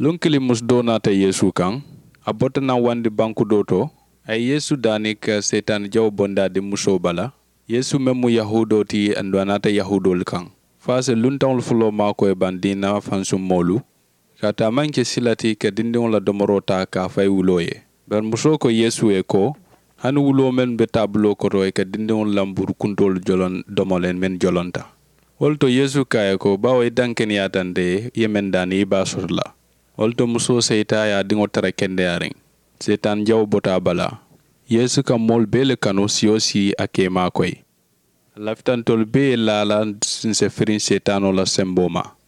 lunkili musdo nata Yesu kan abota na wandi banku doto ay Yesu danik setan jaw bonda de muso bala Yesu memu yahudo ti andwanata yahudol kan fase luntawul fulo mako e bandina fansum molu kata manke silati ke dindon la domorota ka fay wuloye ber muso ko Yesu e ko han wulo men be tablo ko roy ke dindon lambur kuntol jolon domolen men jolonta wolto Yesu kay ko bawo danken yatande yemen dani basurla wolto muso seita ya dingo tara kende aring setan jaw bota bala Yesu ka mol bele kanu siosi akema koy laftantol be lala sinse firin setano la semboma